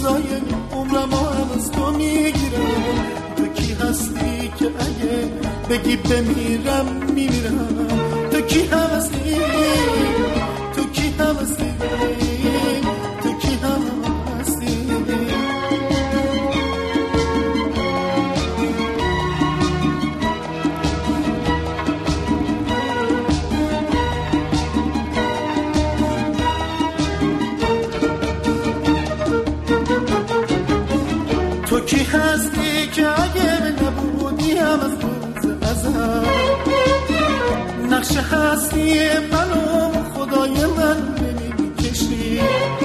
روزای عمرم از تو میگیرم. تو کی هستی که اگه بگی بمیرم میمیرم؟ تو کی هستی؟ تو کی هستی؟ تو کی هستی؟ تو کی هستی که اگه نبودی هم از روز ازل نقشه هستی منو خدای من نمیکشی؟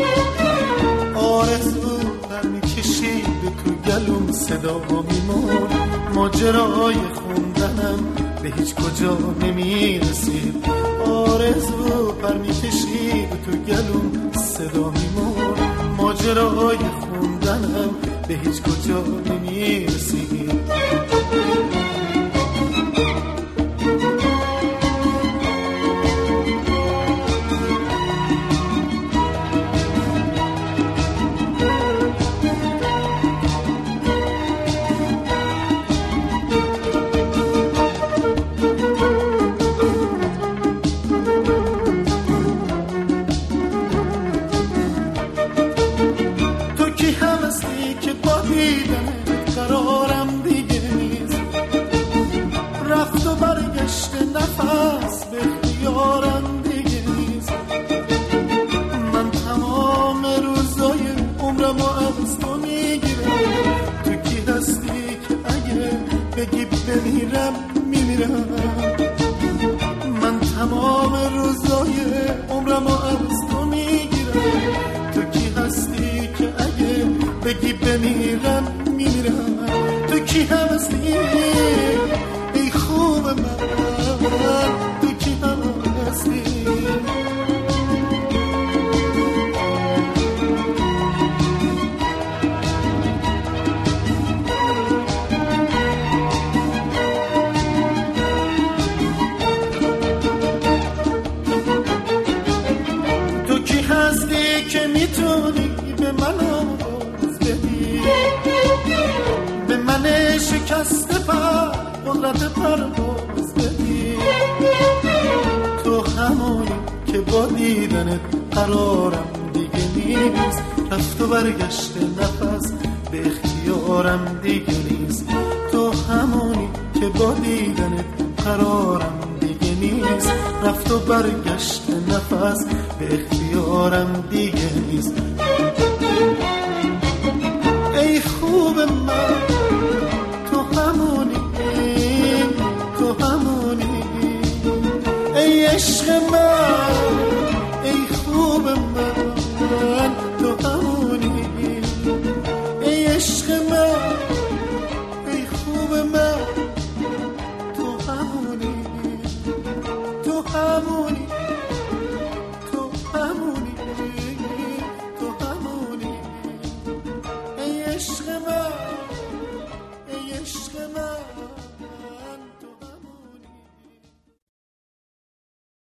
آرزو برمیکشی به تو گلوم صدا میمون، ماجرای خوندنم به هیچ کجا نمیرسید. آرزو برمیکشی به تو گلوم صدا میمون، ماجرای خوندنم به هیچ کجا نمیرسید. قرارم دیگه نیست، رفت و برگشت نفس به اختیارم دیگه نیست. من تمام روزای عمرم از تو میگیرم. تو کی هستی که اگه بگی بمیرم میمیرم؟ من تمام روزای عمرم از تو میگیرم. تو کی هستی که اگه بگی بمیرم میمیرم؟ تو کی هستی ای خوب من؟ تو کی هستی؟ تو کی هستی که میتونی به من آواز بدی؟ به من شکسته پر قدرت پرواز بدی. تو همونی که با دیدنت قرارم دیگه نیست، رفت و برگشت نفس به اختیارم دیگه نیست. تو همونی که با دیدنت قرارم دیگه نیست، رفت و برگشت نفس به اختیارم دیگه نیست. ای خوب من تو همونی، تو همونی ای عشق من، ای خوب من تو همونی، ای عشق من، ای خوب من تو همونی، تو همونی، تو همونی، تو همونی ای عشق من، ای عشق من.